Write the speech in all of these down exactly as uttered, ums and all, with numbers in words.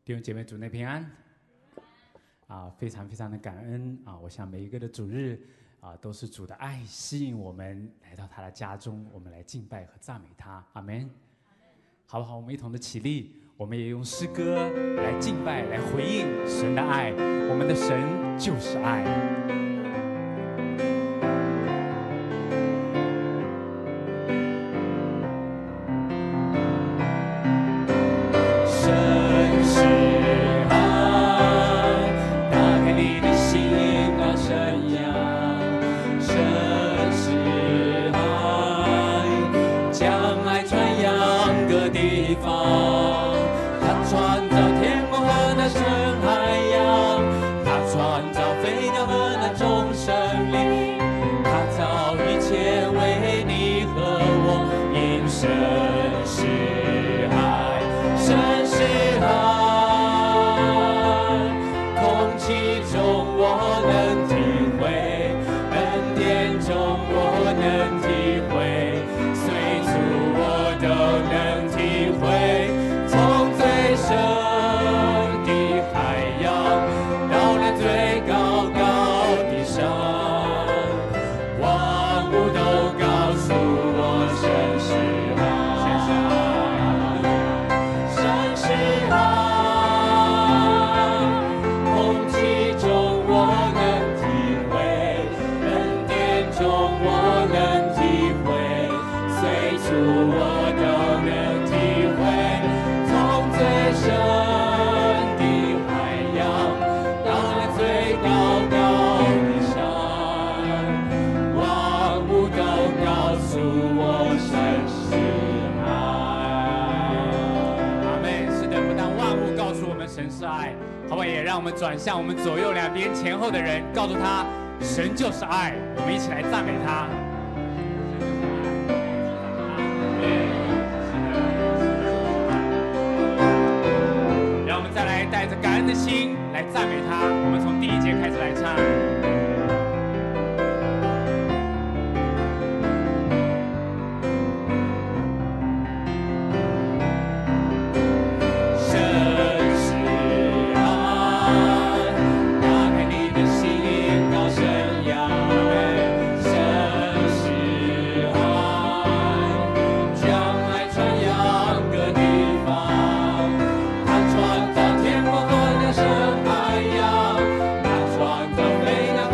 弟兄姐妹，主内平安啊！非常非常的感恩啊！我想每一个的主日啊，都是主的爱吸引我们来到他的家中，我们来敬拜和赞美他。阿门！好不好？我们一同的起立，我们也用诗歌来敬拜，来回应神的爱。我们的神就是爱。转向我们左右两边前后的人，告诉他，神就是爱。我们一起来赞美他。让我们再来带着感恩的心来赞美他。我们从第一节开始来唱。 创造天国和那深海洋，他创造飞鸟。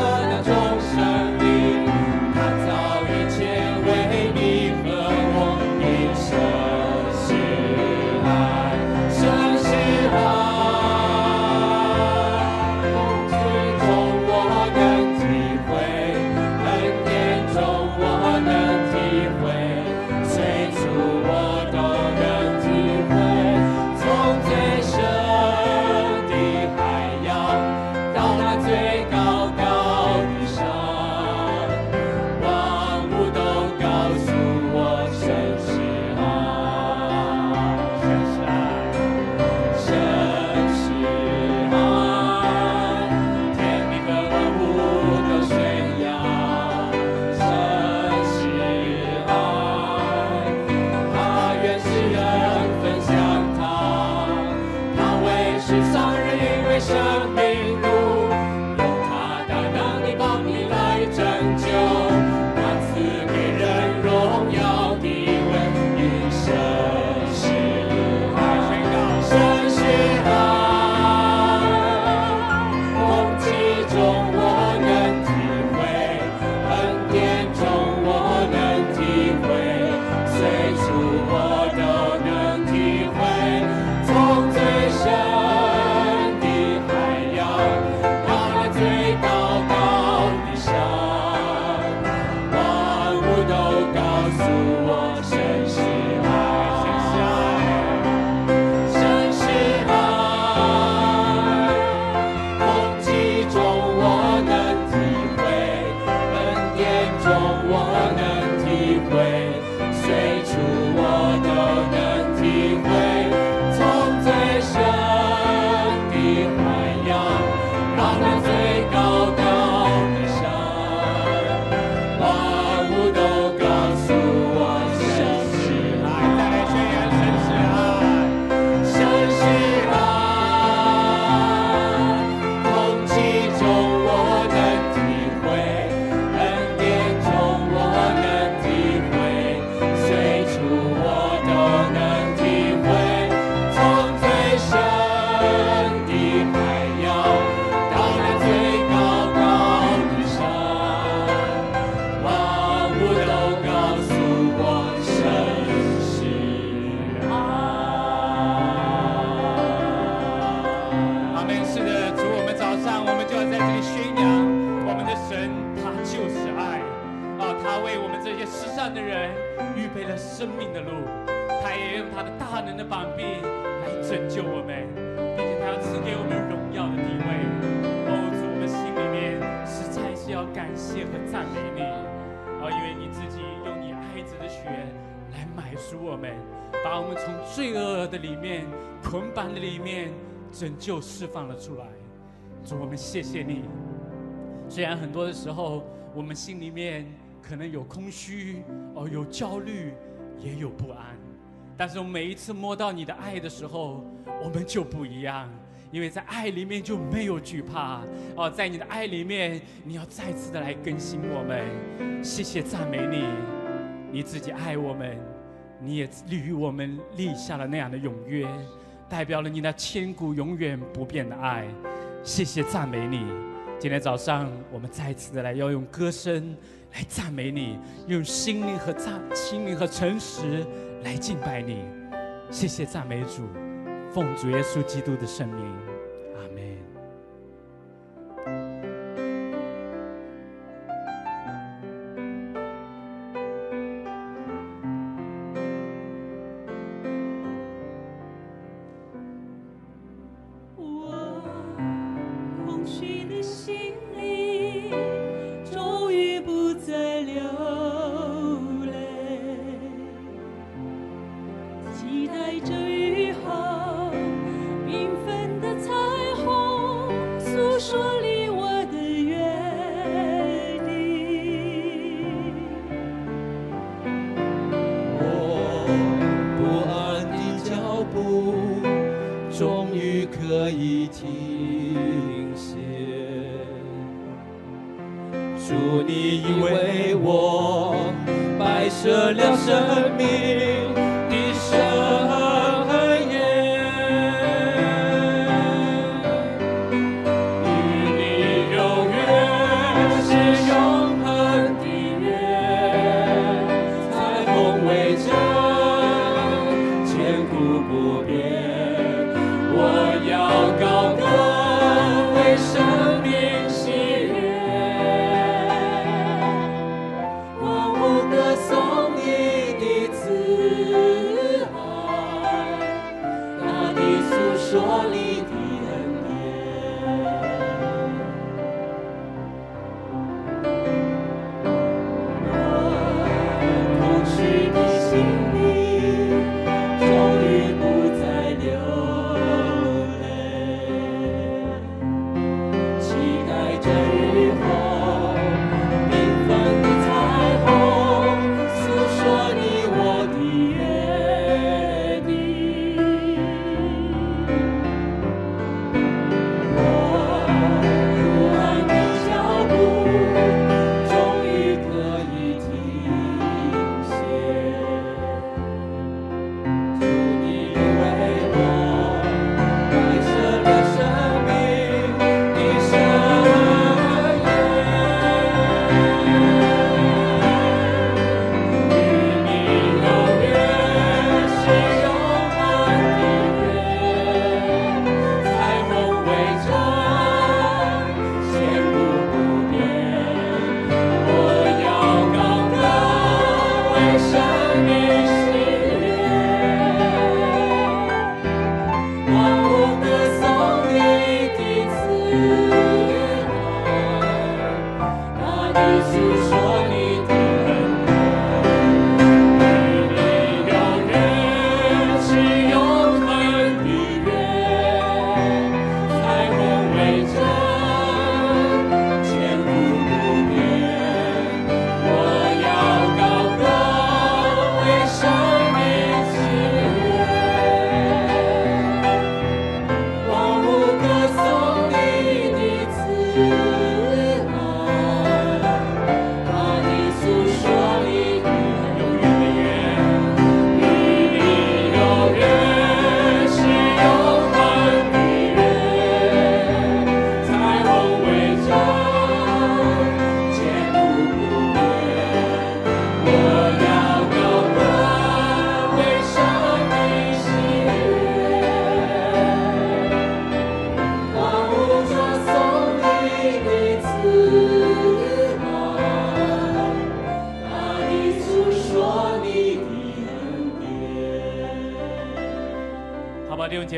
样的人预备了生命的路，他也用他的大能的膀臂来拯救我们，并且他要赐给我们荣耀的地位。哦，主，我们心里面实在是要感谢和赞美你，哦，因为你自己用你爱子的血来买赎我们，把我们从罪恶的里面、捆绑的里面拯救释放了出来。主，我们谢谢你。虽然很多的时候我们心里面可能有空虚，哦，有焦虑，也有不安，但是我们每一次摸到你的爱的时候，我们就不一样，因为在爱里面就没有惧怕。哦，在你的爱里面，你要再次的来更新我们。谢谢赞美你，你自己爱我们，你也与我们立下了那样的永约，代表了你那千古永远不变的爱。谢谢赞美你。今天早上我们再次的来要用歌声来赞美你，用心灵和赞心灵和诚实来敬拜你。谢谢赞美主，奉主耶稣基督的圣名，阿们。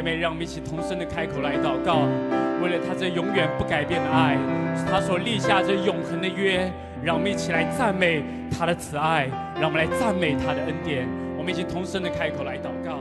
妹，让我们一起同声的开口来祷告，为了他这永远不改变的爱，他所立下这永恒的约，让我们一起来赞美他的慈爱，让我们来赞美他的恩典。我们一起同声的开口来祷告。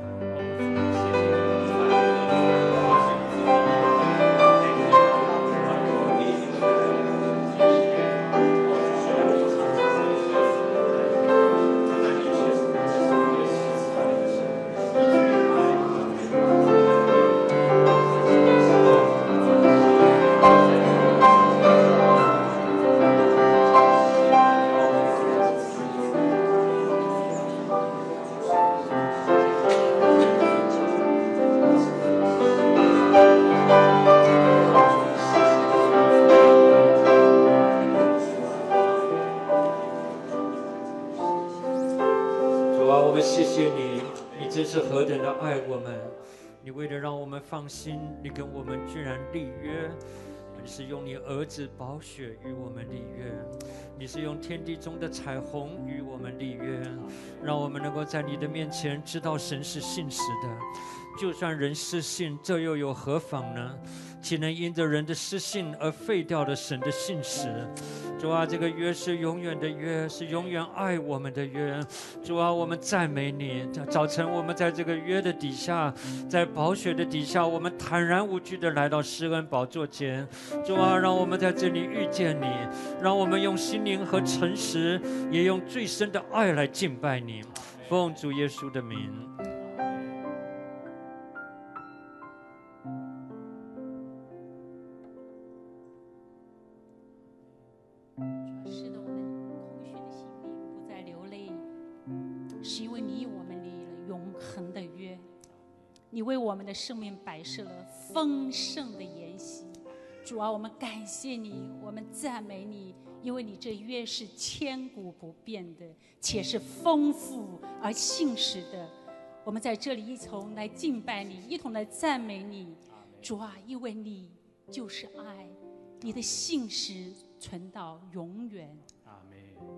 放心，你跟我们居然立约，你是用你儿子宝血与我们立约，你是用天地中的彩虹与我们立约，让我们能够在你的面前知道神是信实的。就算人失信，这又有何妨呢？岂能因着人的失信而废掉了神的信实？主啊，这个约是永远的约，是永远爱我们的约。主啊，我们赞美你。早晨我们在这个约的底下，在宝血的底下，我们坦然无惧的来到施恩宝座前。主啊，让我们在这里遇见你，让我们用心灵和诚实，也用最深的爱来敬拜你。奉主耶稣的名。 你为我们的生命摆设了丰盛的筵席，主啊，我们感谢你，我们赞美你，因为你这约是千古不变的，且是丰富而信实的。我们在这里一同来敬拜你，一同来赞美你，主啊，因为你就是爱，你的信实存到永远。 阿们。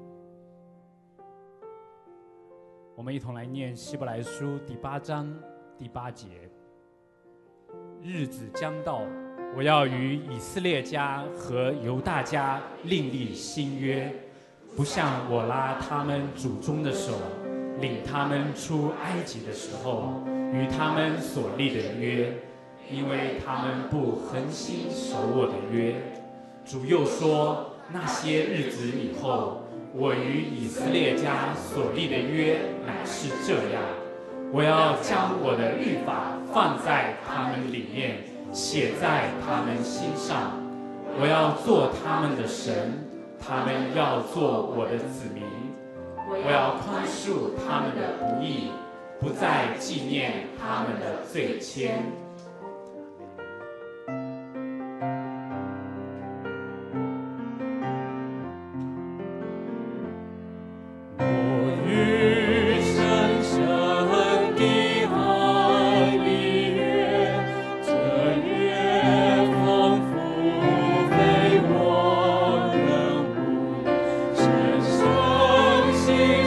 我们一同来念希伯来书第八章第八节，日子将到，我要与以色列家和犹大家另立新约，不像我拉他们祖宗的手，领他们出埃及的时候与他们所立的约，因为他们不恒心守我的约。主又说，那些日子以后，我与以色列家所立的约乃是这样，我要将我的律法放在他们里面，写在他们心上。我要做他们的神，他们要做我的子民。我要宽恕他们的不义，不再纪念他们的罪愆。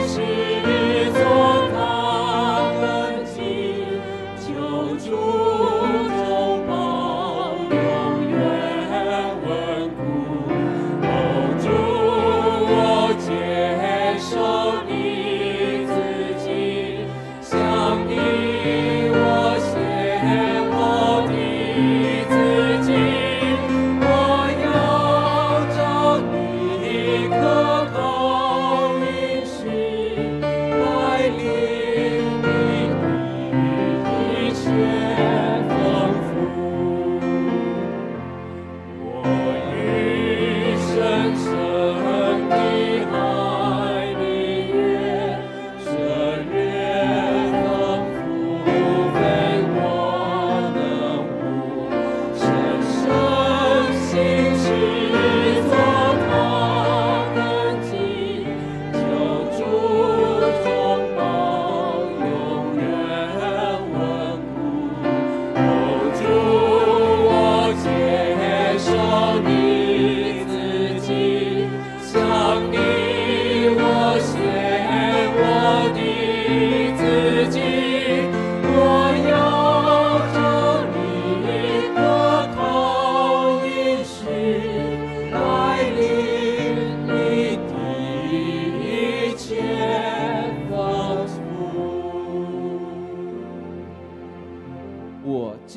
救主。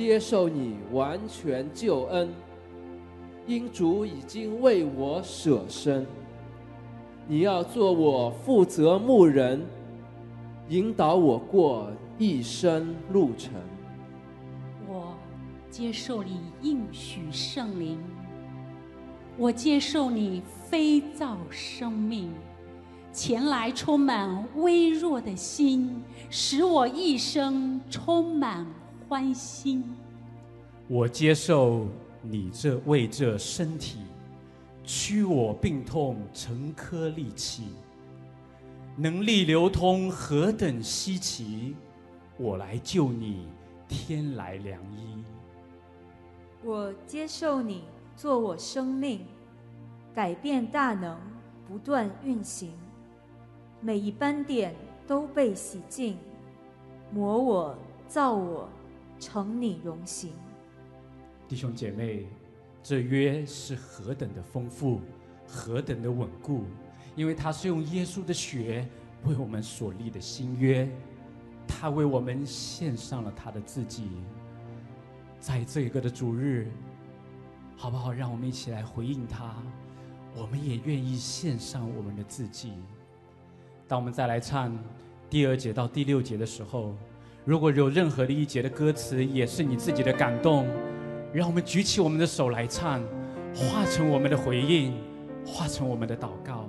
接受你完全救恩，因主已经为我舍身。你要做我负责牧人，引导我过一生路程。 我接受你应许圣灵，我接受你非造生命，前来充满微弱的心，使我一生充满欢欣。 我接受你这为这身体驱我病痛成颗利器，能力流通何等稀奇，我来救你天来良医。 我接受你做我生命，改变大能不断运行，每一斑点都被洗净，磨我造我成你荣形。 弟兄姐妹，这约是何等的丰富，何等的稳固，因为他是用耶稣的血为我们所立的新约，他为我们献上了他的自己。在这个的主日，好不好？让我们一起来回应他，我们也愿意献上我们的自己。当我们再来唱第二节到第六节的时候，如果有任何的一节的歌词也是你自己的感动，让我们举起我们的手来唱，化成我们的回应，化成我们的祷告。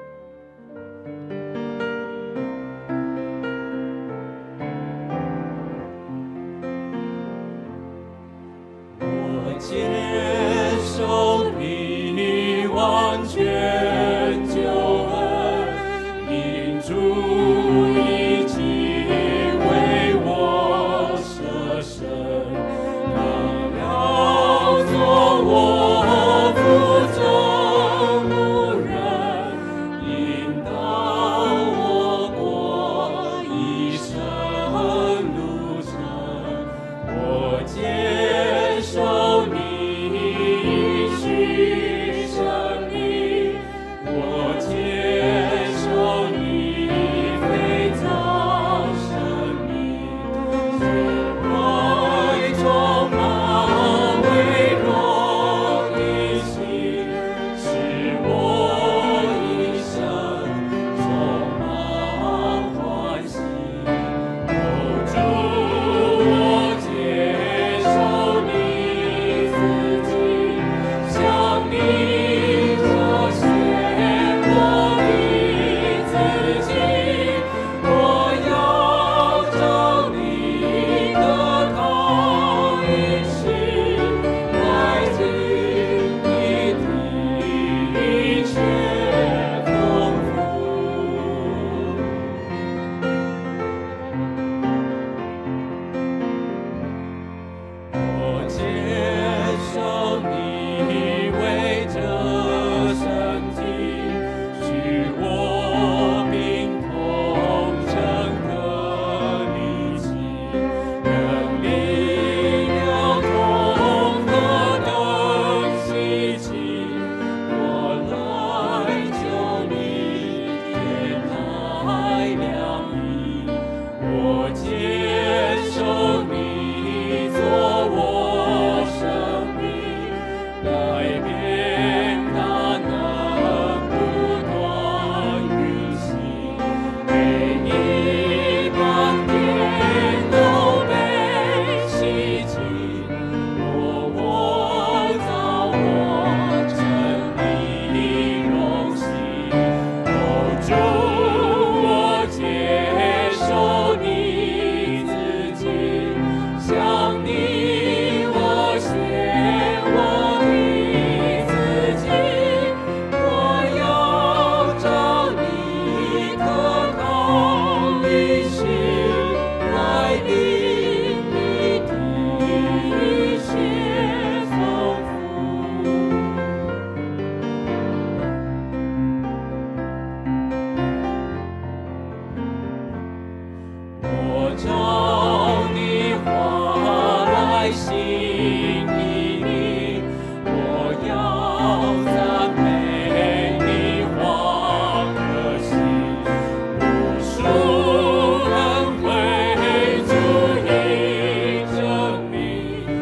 我接受你完全救恩，因主已经为我舍身，你要做我负责牧人，引导我过一生路程。我接受你应许生命，我接受你非造生命，爱充满微弱的心，使我一生充满欢喜。哦，主，我接受你自己，向你这献我的自己，我要照你的道运行，来尽你的一切丰富。我接受你为这身体，许我病痛整个力气，能力了痛何等稀奇，我来救你天台良医。我接受你做我生命，改变大能不断运行，每一斑点都被洗净，我我造我成你荣幸。哦，主，我接受你自己，向你我献我的自己，我要照你可靠运行，来领你的一切丰富。我照你话来行依你，我要赞美你话可信，无数恩惠足以证明，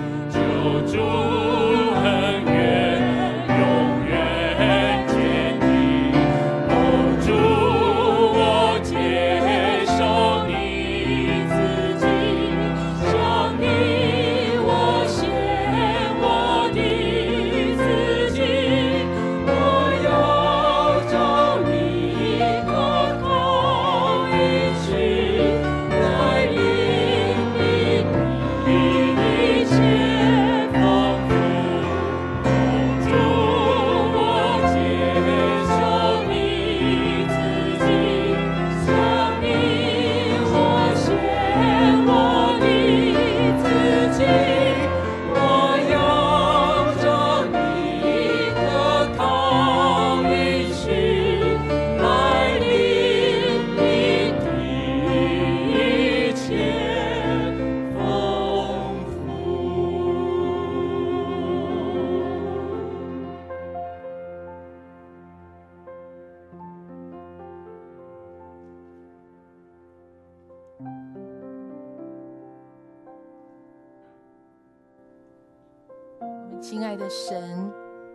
亲爱的神，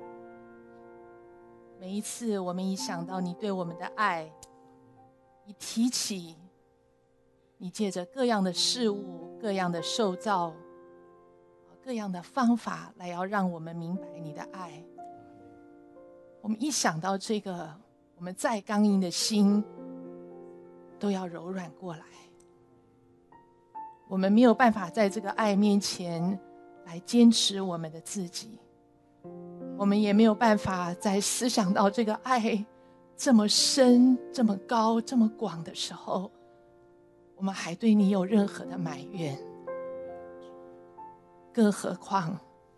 每一次我们一想到你对我们的爱，一提起你借着各样的事物、各样的受造、各样的方法来要让我们明白你的爱，我们一想到这个，我们再刚硬的心都要柔软过来。我们没有办法在这个爱面前来坚持我们的自己，我们也没有办法在思想到这个爱这么深、这么高、这么广的时候，我们还对你有任何的埋怨。更何况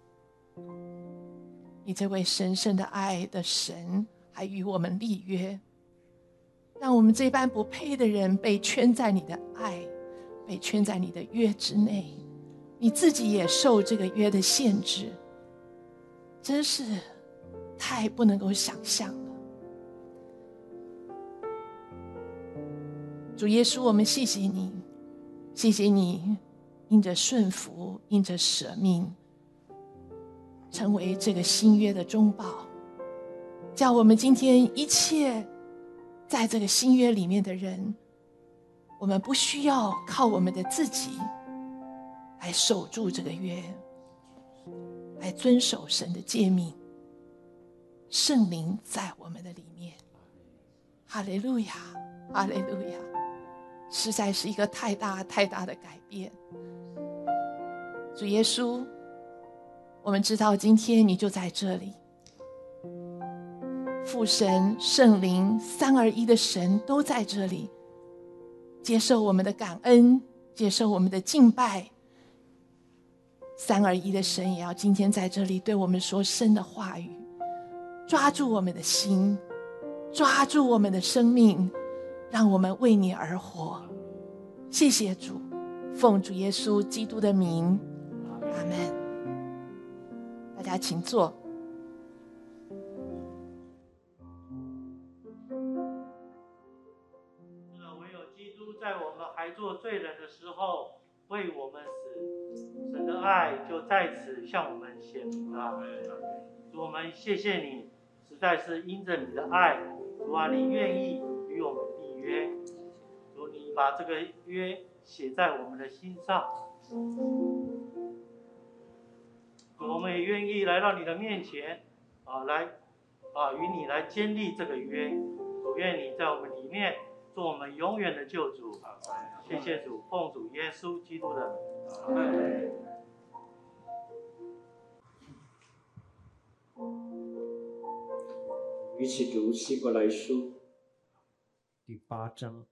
你这位神圣的爱的神还与我们立约，让我们这般不配的人被圈在你的爱，被圈在你的约之内，你自己也受这个约的限制，真是太不能够想象了。主耶稣，我们谢谢你，谢谢你因着顺服，因着舍命，成为这个新约的中保，叫我们今天一切在这个新约里面的人，我们不需要靠我们的自己来守住这个约，来遵守神的诫命，圣灵在我们的里面。哈利路亚，哈利路亚，实在是一个太大太大的改变。主耶稣，我们知道今天你就在这里，父神、圣灵三而一的神都在这里，接受我们的感恩，接受我们的敬拜。三而一的神也要今天在这里对我们说神的话语，抓住我们的心，抓住我们的生命，让我们为你而活。谢谢主，奉主耶稣基督的名，阿们。大家请坐。 唯有基督在我们还做罪人的时候为我们死，神的爱就在此向我们显明了。主，我们谢谢你，实在是因着你的爱，主啊，你愿意与我们立约，主，你把这个约写在我们的心上，主，我们也愿意来到你的面前，啊，来啊，与你来坚立这个约。主，愿你在我们里面做我们永远的救主。谢谢主，奉主耶稣基督的名。 一起读希伯来书第八章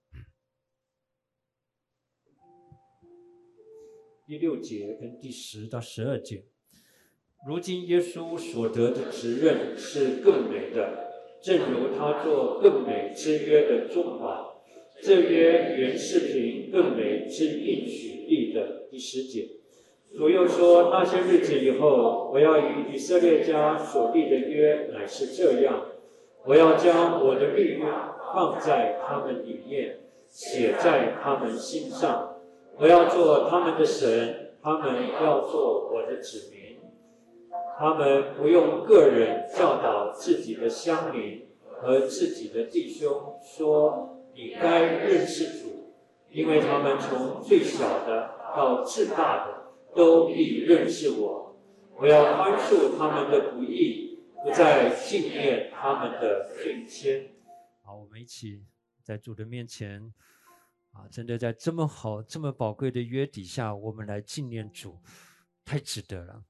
第六节跟第十到十二节。如今耶稣所得的职任是更美的，正如他做更美之约的中保。这约原是凭更美之应许立的。第十节。主又说，那些日子以后，我要与以色列家所立的约乃是这样，我要将我的律约放在他们里面，写在他们心上。我要做他们的神，他们要做我的子民。他们不用个人教导自己的乡邻和自己的弟兄说，你该认识主，因为他们从最小的到至大的都必认识我。我要宽恕他们的不义，不再纪念他们的罪愆。好，我们一起在主的面前啊，真的在这么好、这么宝贵的约底下，我们来纪念主，太值得了。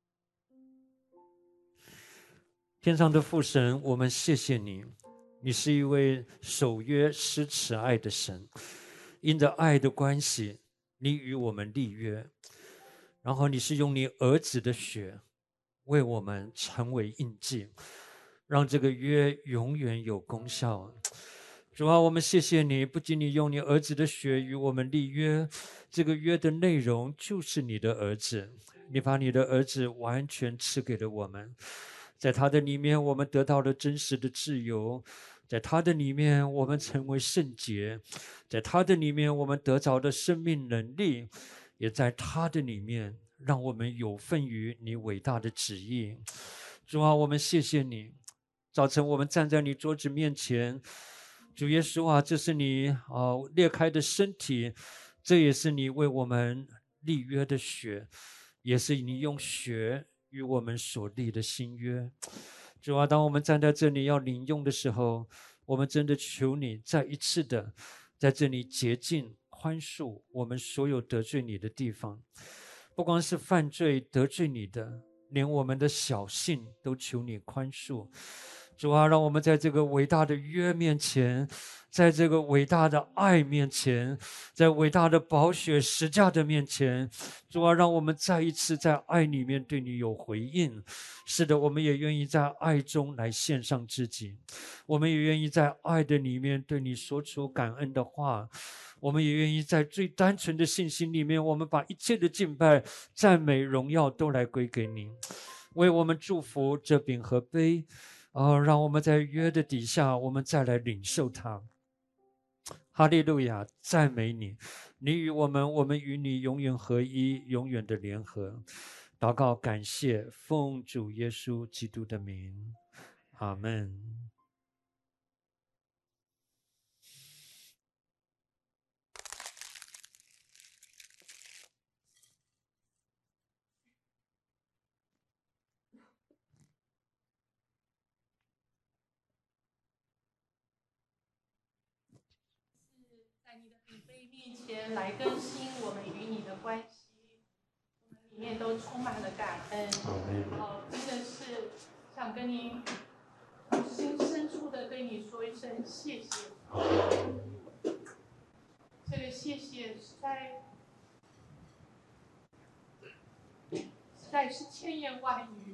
天上的父神，我们谢谢你，你是一位守约施慈爱的神，因着爱的关系，你与我们立约，然后你是用你儿子的血为我们成为印记，让这个约永远有功效。主啊，我们谢谢你，不仅你用你儿子的血与我们立约，这个约的内容就是你的儿子，你把你的儿子完全赐给了我们，在他的里面我们得到了真实的自由，在他的里面我们成为圣洁，在他的里面我们得着了生命能力，也在他的里面让我们有份于你伟大的旨意。主啊，我们谢谢你，早晨我们站在你桌子面前，主耶稣啊，这是你啊、呃、裂开的身体，这也是你为我们立约的血，也是你用血与我们所立的新约。主啊，当我们站在这里要领用的时候，我们真的求你再一次的在这里洁净宽恕我们所有得罪你的地方，不光是犯罪得罪你的，连我们的小信都求你宽恕。主啊，让我们在这个伟大的约面前，在这个伟大的爱面前，在伟大的宝血十架的面前，主啊，让我们再一次在爱里面对你有回应。是的，我们也愿意在爱中来献上自己，我们也愿意在爱的里面对你说出感恩的话，我们也愿意在最单纯的信心里面，我们把一切的敬拜、赞美、荣耀都来归给你。为我们祝福这饼和杯，哦，让我们在约的底下，我们再来领受它。哈利路亚，赞美你，你与我们，我们与你永远合一，永远的联合。祷告感谢，奉主耶稣基督的名，阿们。 在你的比杯面前来更新我们与你的关系，我们里面都充满了感恩。哦，真的是想跟你心深处的对你说一声谢谢。这个谢谢实在实在是千言万语。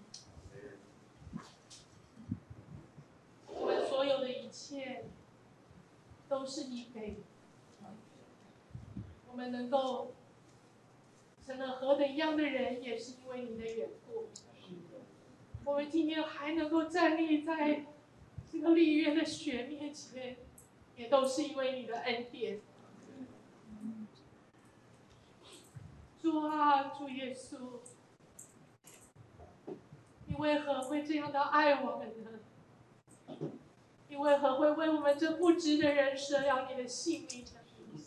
我们所有的一切都是你给的。我们能够成了何等样的人，也是因为你的缘故。我们今天还能够站立在这个立约的血面前，也都是因为你的恩典。主啊，主耶稣，你为何会这样的爱我们呢？你为何会为我们这不知的人舍了你的性命呢？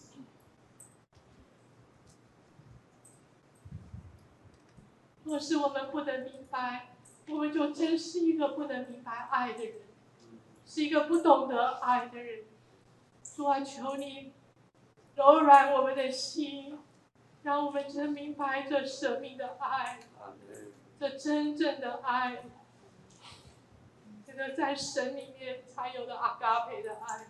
若是我们不能明白，我们就真是一个不能明白爱的人，是一个不懂得爱的人。主啊，求你柔软我们的心，让我们真明白这舍命的爱，这真正的爱，这个在神里面才有的阿嘎培的爱。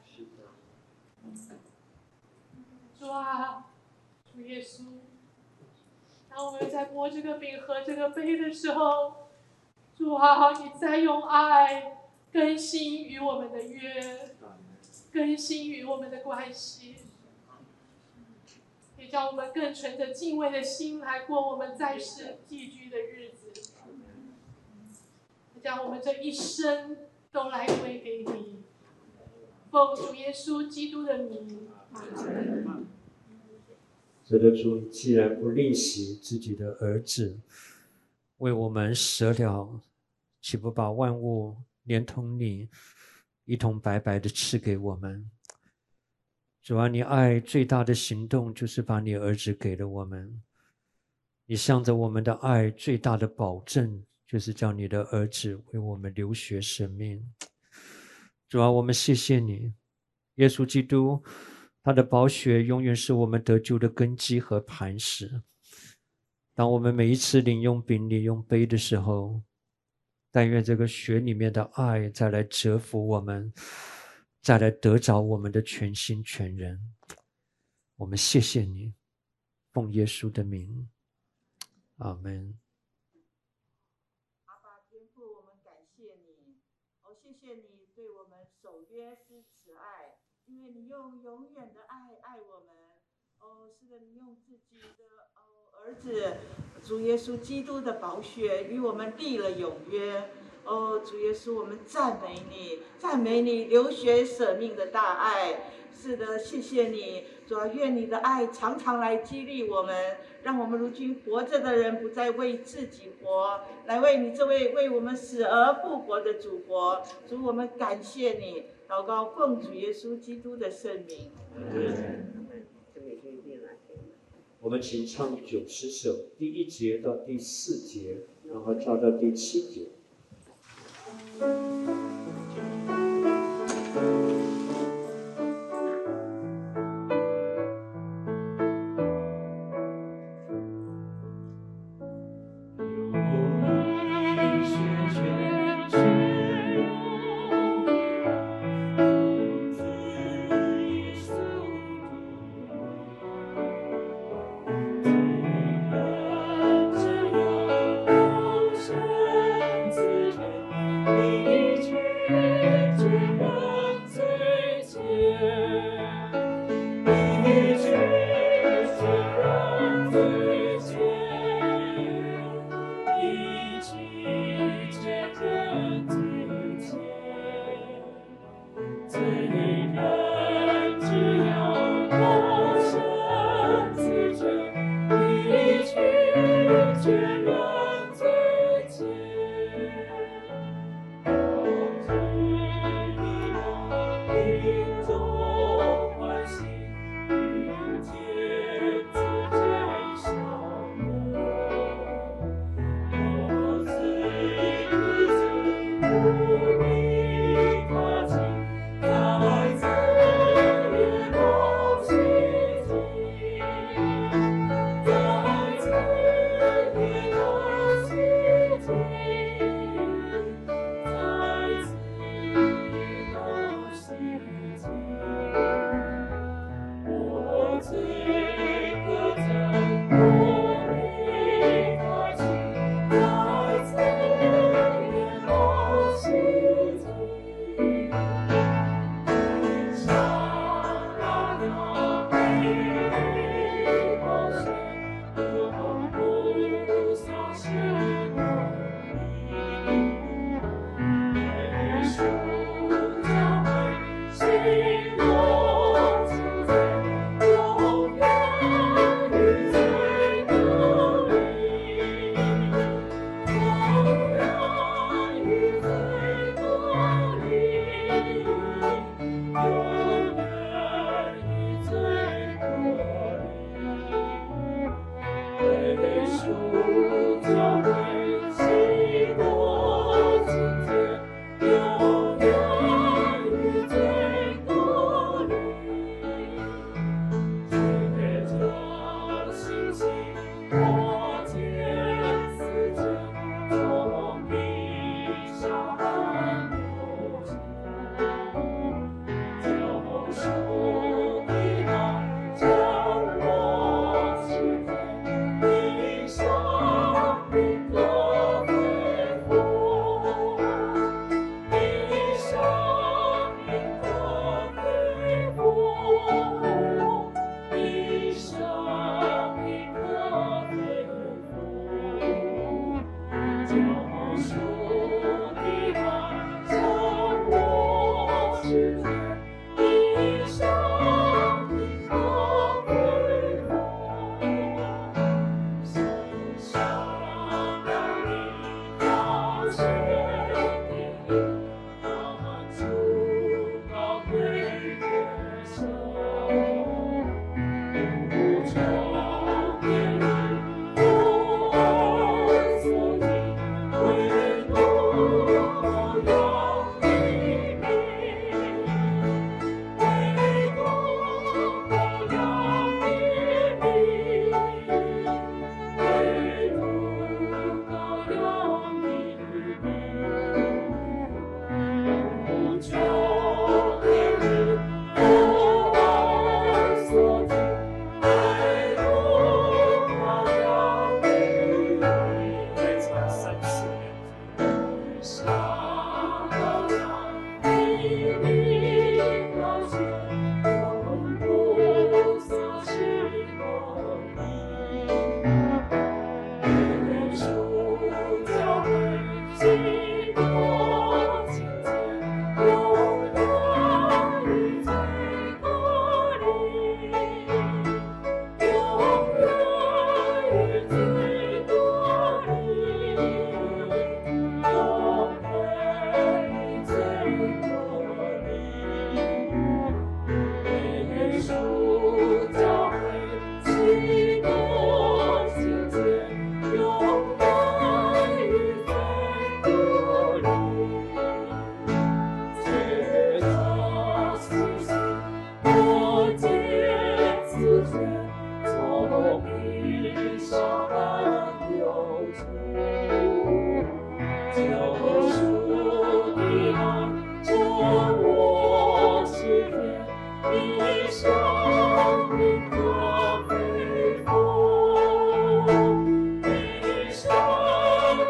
主啊，主耶稣，当我们在摸这个饼和这个杯的时候，主啊，你再用爱更新与我们的约，更新与我们的关系，也叫我们更存着敬畏的心来过我们在世寄居的日子，将我们这一生都来归给你。奉主耶稣基督的名，阿门。 是的，主，既然不吝惜自己的儿子为我们舍了，岂不把万物连同你一同白白的赐给我们？主啊，你爱最大的行动就是把你儿子给了我们，你向着我们的爱最大的保证就是叫你的儿子为我们流血舍命。主啊，我们谢谢你，耶稣基督他的宝血永远是我们得救的根基和磐石。当我们每一次领用饼领用杯的时候，但愿这个血里面的爱再来折服我们，再来得着我们的全心全人。我们谢谢你，奉耶稣的名，阿们。 阿爸天父，我们感谢你，哦，谢谢你对我们守约之慈爱，因为你用永远的爱爱我们。哦，是的，你用自己的哦儿子主耶稣基督的宝血与我们立了永约。哦，主耶稣，我们赞美你，赞美你流血舍命的大爱。是的，谢谢你，主啊，愿你的爱常常来激励我们， 让我们如今活着的人不再为自己活，来为你这位为我们死而复活的主活。主，我们感谢你，祷告奉主耶稣基督的圣名。 我们请唱九十首，第一节到第四节，然后跳到第七节。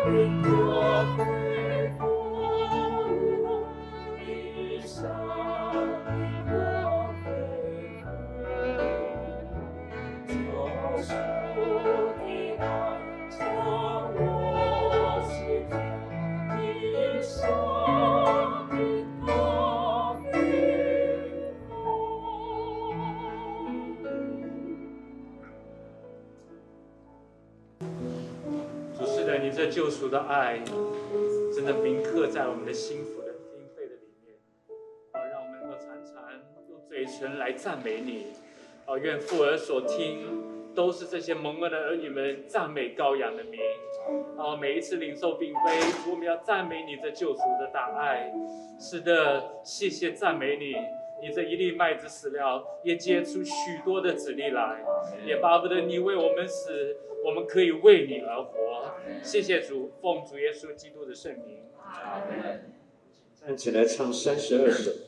你这救赎的爱，真的铭刻在我们的心腹的心肺的里面。啊，让我们能够常常用嘴唇来赞美你。啊，愿父儿所听，都是这些蒙恩的儿女们赞美羔羊的名。啊，每一次领受饼杯，我们要赞美你这救赎的大爱。是的，谢谢赞美你。你这一粒麦子死了，也结出许多的子粒来，也巴不得你为我们死，我们可以为你而活。谢谢主，奉主耶稣基督的圣名。阿门。 站起来唱三十二首。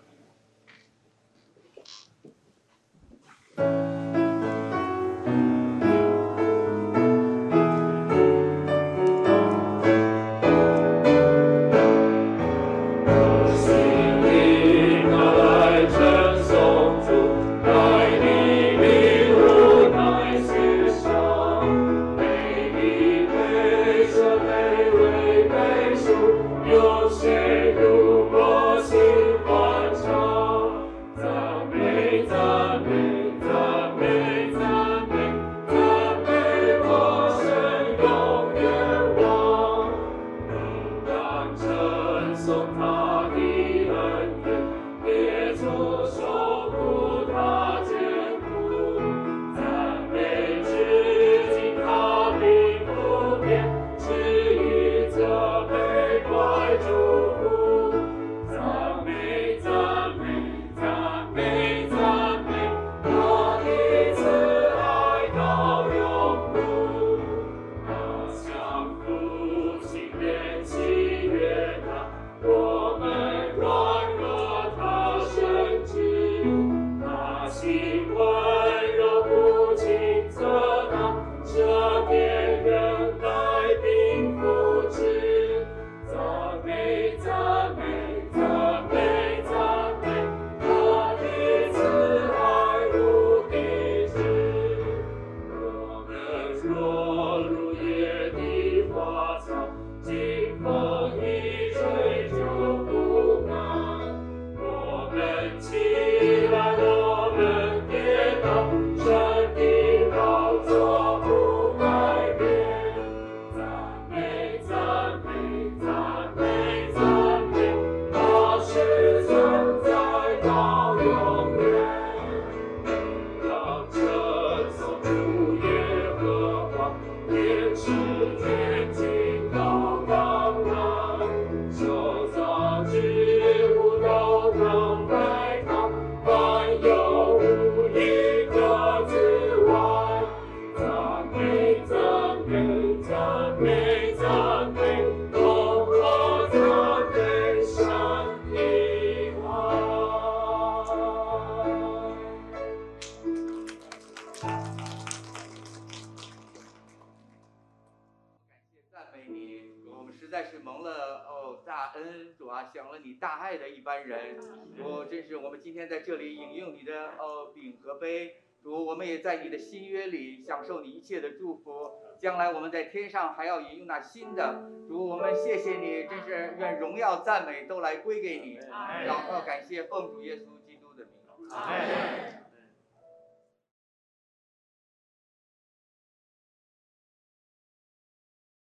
今天在这里饮用你的呃饼和杯，主，我们也在你的新约里享受你一切的祝福。将来我们在天上还要饮用那新的，主，我们谢谢你，真是愿荣耀赞美都来归给你。祷告感谢奉主耶稣基督的名。